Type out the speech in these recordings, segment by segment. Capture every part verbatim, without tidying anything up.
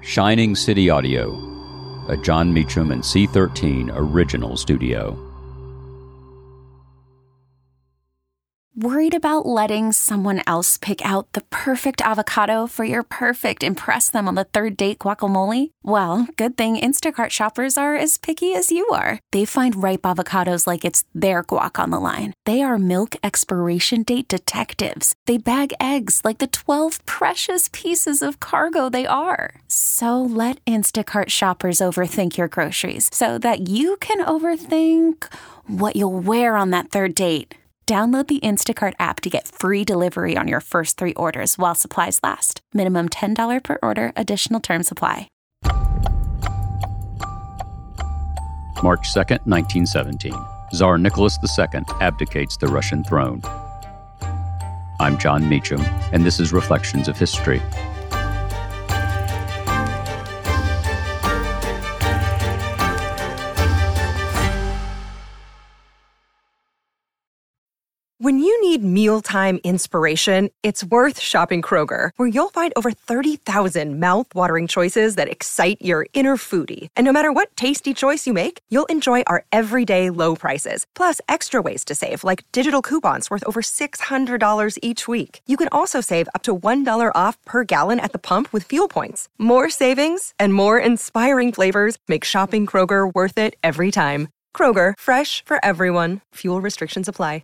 Shining City Audio, a Jon Meacham and C thirteen original studio. Worried about letting someone else pick out the perfect avocado for your perfect impress them on the third date guacamole? Well, good thing Instacart shoppers are as picky as you are. They find ripe avocados like it's their guac on the line. They are milk expiration date detectives. They bag eggs like the twelve precious pieces of cargo they are. So let Instacart shoppers overthink your groceries so that you can overthink what you'll wear on that third date. Download the Instacart app to get free delivery on your first three orders while supplies last. Minimum ten dollars per order. Additional terms apply. March second, nineteen seventeen. Tsar Nicholas the Second abdicates the Russian throne. I'm Jon Meacham, and this is Reflections of History. When you need mealtime inspiration, it's worth shopping Kroger, where you'll find over thirty thousand mouth-watering choices that excite your inner foodie. And no matter what tasty choice you make, you'll enjoy our everyday low prices, plus extra ways to save, like digital coupons worth over six hundred dollars each week. You can also save up to one dollar off per gallon at the pump with fuel points. More savings and more inspiring flavors make shopping Kroger worth it every time. Kroger, fresh for everyone. Fuel restrictions apply.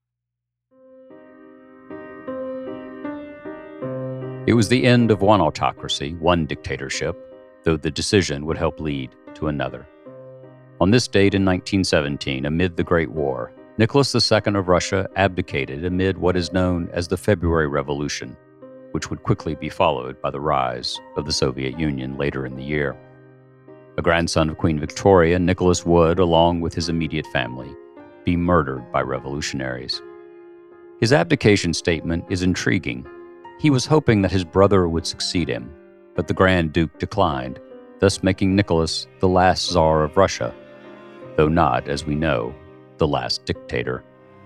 It was the end of one autocracy, one dictatorship, though the decision would help lead to another. On this date in nineteen seventeen, amid the Great War, Nicholas the Second of Russia abdicated amid what is known as the February Revolution, which would quickly be followed by the rise of the Soviet Union later in the year. A grandson of Queen Victoria, Nicholas would, along with his immediate family, be murdered by revolutionaries. His abdication statement is intriguing. He was hoping that his brother would succeed him, but the Grand Duke declined, thus making Nicholas the last Tsar of Russia, though not, as we know, the last dictator.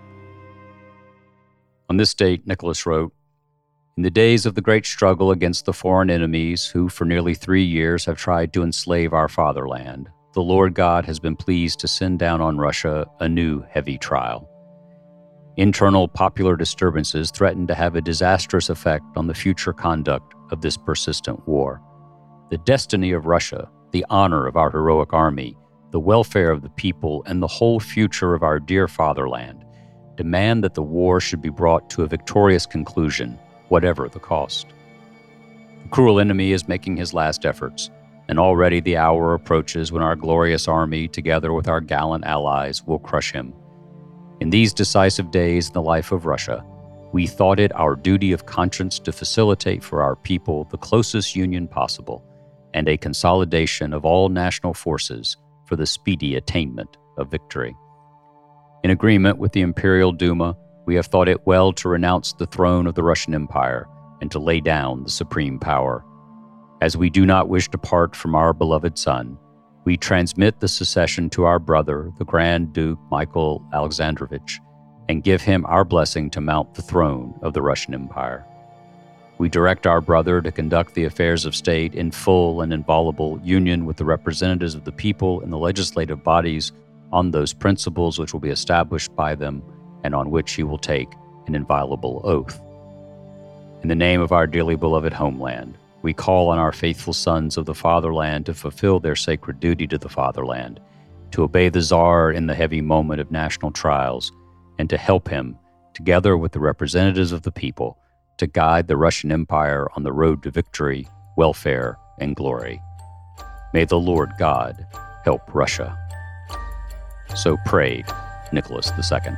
On this date, Nicholas wrote, "In the days of the great struggle against the foreign enemies who for nearly three years have tried to enslave our fatherland, the Lord God has been pleased to send down on Russia a new heavy trial. Internal popular disturbances threaten to have a disastrous effect on the future conduct of this persistent war. The destiny of Russia, the honor of our heroic army, the welfare of the people, and the whole future of our dear fatherland demand that the war should be brought to a victorious conclusion, whatever the cost. The cruel enemy is making his last efforts, and already the hour approaches when our glorious army, together with our gallant allies, will crush him. In these decisive days in the life of Russia, we thought it our duty of conscience to facilitate for our people the closest union possible and a consolidation of all national forces for the speedy attainment of victory. In agreement with the Imperial Duma, we have thought it well to renounce the throne of the Russian Empire and to lay down the supreme power. As we do not wish to part from our beloved son, we transmit the succession to our brother, the Grand Duke Michael Alexandrovich, and give him our blessing to mount the throne of the Russian Empire. We direct our brother to conduct the affairs of state in full and inviolable union with the representatives of the people in the legislative bodies on those principles which will be established by them and on which he will take an inviolable oath. In the name of our dearly beloved homeland, we call on our faithful sons of the fatherland to fulfill their sacred duty to the fatherland, to obey the Tsar in the heavy moment of national trials, and to help him, together with the representatives of the people, to guide the Russian Empire on the road to victory, welfare, and glory. May the Lord God help Russia." So prayed Nicholas the Second.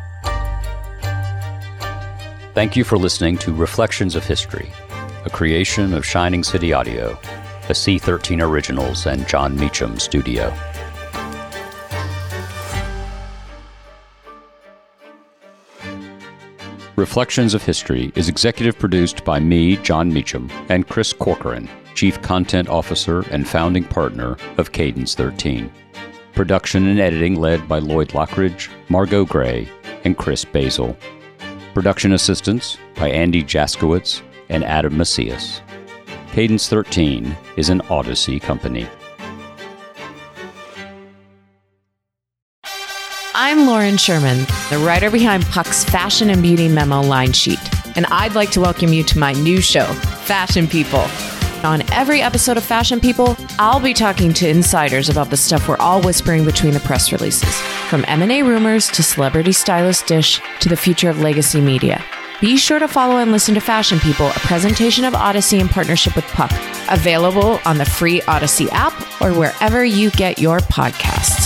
Thank you for listening to Reflections of History, a creation of Shining City Audio, a C thirteen Originals and Jon Meacham studio. Reflections of History is executive produced by me, Jon Meacham, and Chris Corcoran, Chief Content Officer and founding partner of Cadence thirteen. Production and editing led by Lloyd Lockridge, Margot Gray, and Chris Basil. Production assistance by Andy Jaskowitz and Adam Macias. Cadence thirteen is an Odyssey company. I'm Lauren Sherman, the writer behind Puck's Fashion and Beauty Memo line sheet, and I'd like to welcome you to my new show, Fashion People. On every episode of Fashion People, I'll be talking to insiders about the stuff we're all whispering between the press releases, from M and A rumors to celebrity stylist dish to the future of legacy media. Be sure to follow and listen to Fashion People, a presentation of Odyssey in partnership with Puck, available on the free Odyssey app or wherever you get your podcasts.